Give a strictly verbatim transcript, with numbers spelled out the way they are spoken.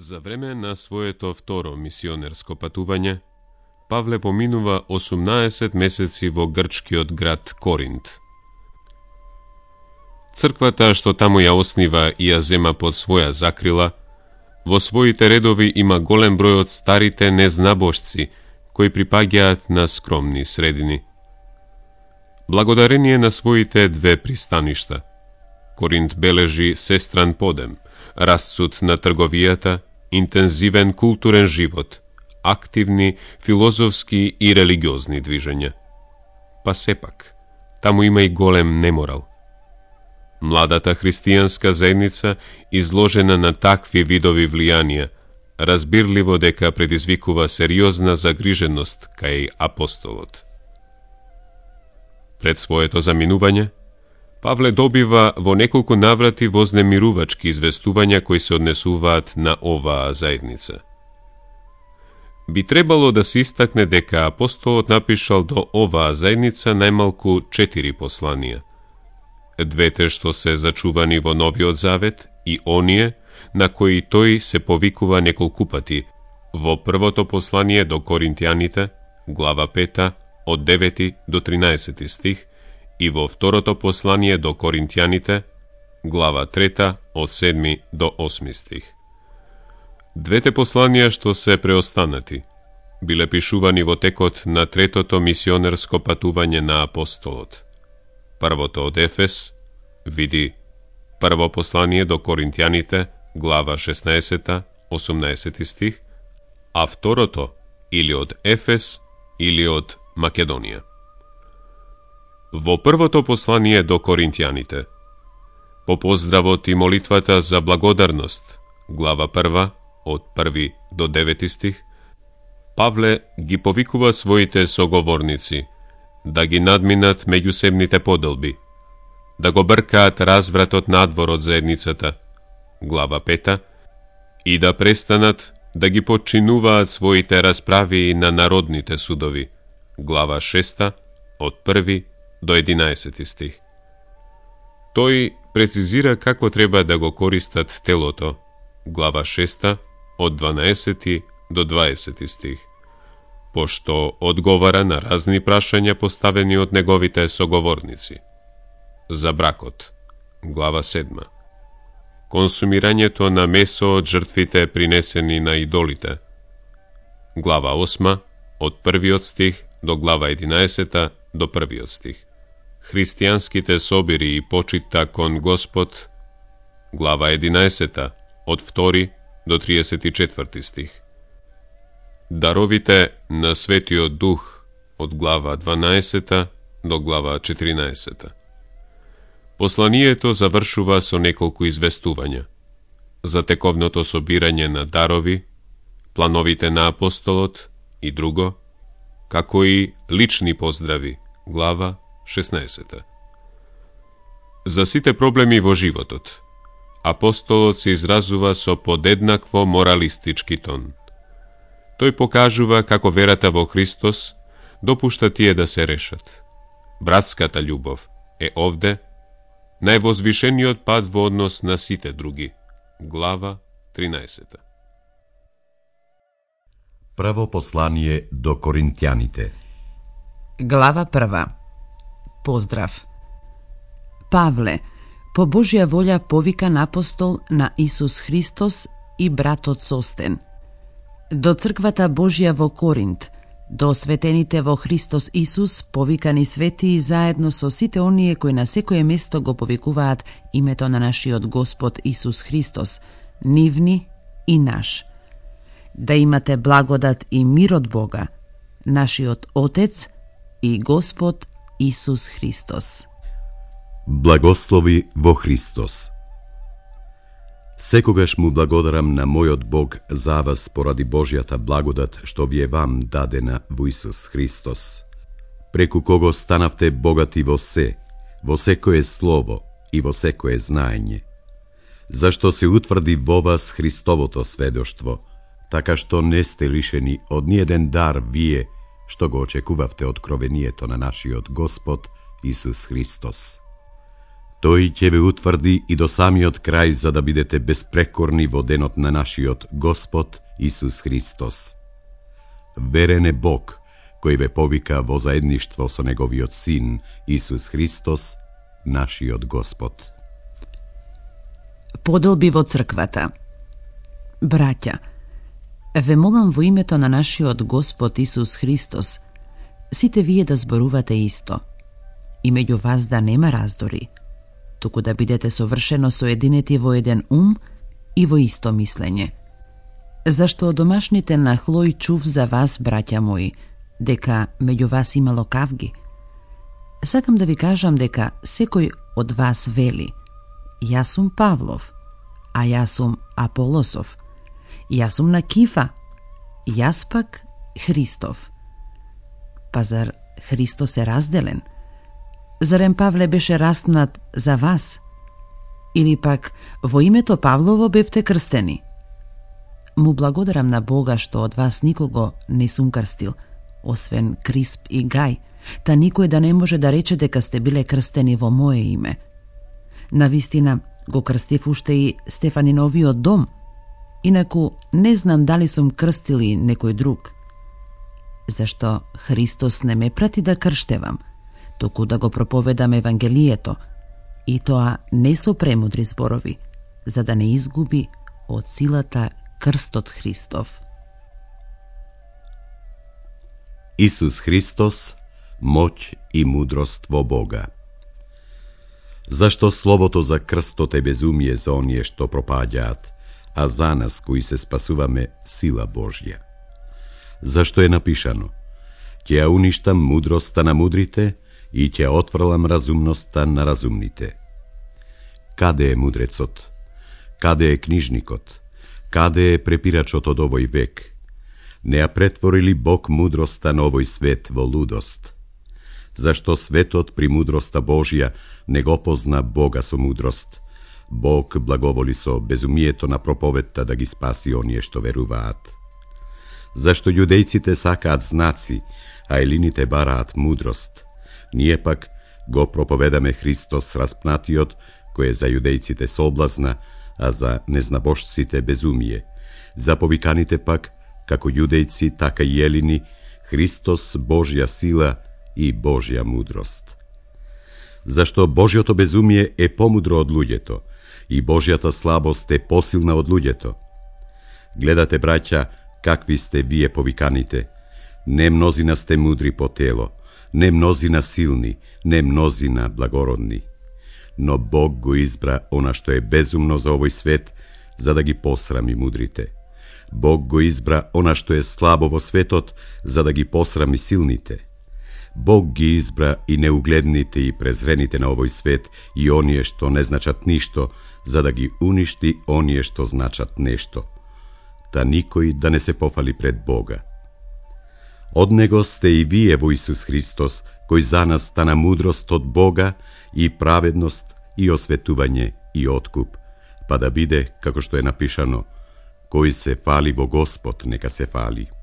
За време на своето второ мисионерско патување, Павле поминува осумнаесет месеци во грчкиот град Коринт. Црквата што таму ја оснива и ја зема под своја закрила, во своите редови има голем број од старите незнабожци, кои припаѓаат на скромни средини. Благодарение на своите две пристаништа, Коринт бележи сестран подем, расцут на трговијата, интензивен културен живот, активни филозофски и религиозни движења. Па сепак, таму има и голем неморал. Младата христијанска заедница, изложена на такви видови влијанија, разбирливо дека предизвикува сериозна загриженост кај апостолот. Пред своето заминување, Павле добива во неколку наврати вознемирувачки известувања кои се однесуваат на оваа заедница. Би требало да се истакне дека апостолот напишал до оваа заедница најмалку четири посланија. Двете што се зачувани во Новиот Завет и оние на кои тој се повикува неколку пати во првото послание до Коринтијаните, глава пета, од девети до тринаесети стих, и во второто послание до Коринтијаните, глава трета, од седми до осми стих. Двете посланија што се преостанати, биле пишувани во текот на третото мисионерско патување на апостолот. Првото од Ефес, види прво послание до Коринтијаните, глава шеснаесета, осумнаесети стих, а второто или од Ефес, или од Македонија. Во првото послание до Коринтијаните, по поздравот и молитвата за благодарност, глава прва, од први до девети стих, Павле ги повикува своите соговорници да ги надминат меѓусебните поделби, да го бркаат развратот надвор од заедницата, глава пета, и да престанат да ги подчинуваат своите расправи на народните судови, глава шеста, од први до единаесети стих. Тој прецизира како треба да го користат телото, глава шеста, од дванаесети до дваесети стих, пошто одговара на разни прашања поставени од неговите соговорници. За бракот, глава седма. Консумирањето на месо од жртвите принесени на идолите, глава осма, од првиот стих до глава единаесета до првиот стих. Христијанските собири и почита кон Господ, глава единаесета, од втори до триесет и четврти стих. Даровите на Светиот Дух, од глава дванаесета до глава четиринаесета. Посланието завршува со неколку известувања за тековното собирање на дарови, плановите на апостолот и друго, како и лични поздрави, глава шеснаесета. За сите проблеми во животот, апостолот се изразува со подеднакво моралистички тон. Тој покажува како верата во Христос допушта тие да се решат. Братската љубов е овде највозвишениот пат во однос на сите други. Глава тринаесета. Прво послание до Коринтијаните. Глава прва. Поздрав. Павле, по Божја волја повикан апостол на Исус Христос и братот Состен, до црквата Божја во Коринт, до осветените во Христос Исус, повикани светии заедно со сите оние кои на секое место го повикуваат името на нашиот Господ Исус Христос, нивни и наш. Да имате благодат и мир од Бога, нашиот Отец и Господ Исус Христос. Благослови во Христос. Секогаш му благодарам на мојот Бог за вас поради Божјата благодат што ви е вам дадена во Исус Христос, преку кого станавте богати во се, во секое слово и во секое знаење, зашто се утврди во вас Христовото сведоштво, така што не сте лишени од ниеден дар вие што го очекувавте откровението на нашиот Господ Исус Христос. Тој ќе ве утврди и до самиот крај, за да бидете безпрекорни во денот на нашиот Господ Исус Христос. Верен е Бог, кој ве повика во заедништво со Неговиот Син, Исус Христос, нашиот Господ. Поделби во црквата. Браќа, ве молам во името на нашиот Господ Исус Христос, сите вие да зборувате исто, и меѓу вас да нема раздори, туку да бидете совршено соединети во еден ум и во исто мислење. Зашто од домашните на Хлој чув за вас, браќа мои, дека меѓу вас имало кавги. Сакам да ви кажам дека секој од вас вели: јас сум Павлов, а јас сум Аполосов, јас сум на Кифа, јас пак Христов. Па зар Христос е разделен? Зарем Павле беше распнат за вас? Или пак во името Павлово бевте крстени? Му благодарам на Бога што од вас никого не сум крстил, освен Крисп и Гај, та никој да не може да рече дека сте биле крстени во мое име. Навистина го крстив уште и Стефаниновиот дом, инаку не знам дали сум крстил и некој друг. Зашто Христос не ме прати да крштевам, току да го проповедам Евангелието, и тоа не со премудри зборови, за да не изгуби од силата крстот Христов. Исус Христос, моќ и мудрост во Бога. Зашто словото за крстот е безумие за оние што пропаѓаат, а за нас кои се спасуваме сила Божја. Зашто е напишано: ќе ја уништам мудроста на мудрите и ќе отфрлам разумноста на разумните. Каде е мудрецот? Каде е книжникот? Каде е препирачот од овој век? Не ја претвори ли Бог мудроста на овој свет во лудост? Зашто светот при мудроста Божја не го позна Бога со мудрост? Бог благоволи со безумието на проповедта да ги спаси оние што веруваат. Зашто јудејците сакаат знаци, а елините бараат мудрост? Ние пак го проповедаме Христос распнатиот, кој е за јудејците соблазна, а за незнабожците безумие. За повиканите пак, како јудејци, така и елини, Христос Божја сила и Божја мудрост. Зашто Божјото безумие е помудро од луѓето и Божјата слабост е посилна од луѓето. Гледате, браќа, какви сте вие повиканите. Не мнозина сте мудри по тело, не мнозина силни, не мнозина благородни. Но Бог го избра она што е безумно за овој свет, за да ги посрами мудрите. Бог го избра она што е слабо во светот, за да ги посрами силните. Бог ги избра и неугледните и презрените на овој свет и оние што не значат ништо, за да ги уништи оние што значат нешто. Та никој да не се пофали пред Бога. Од Него сте и вие во Исус Христос, кој за нас стана мудрост од Бога и праведност и осветување и откуп, па да биде, како што е напишано: кој се фали во Господ, нека се фали.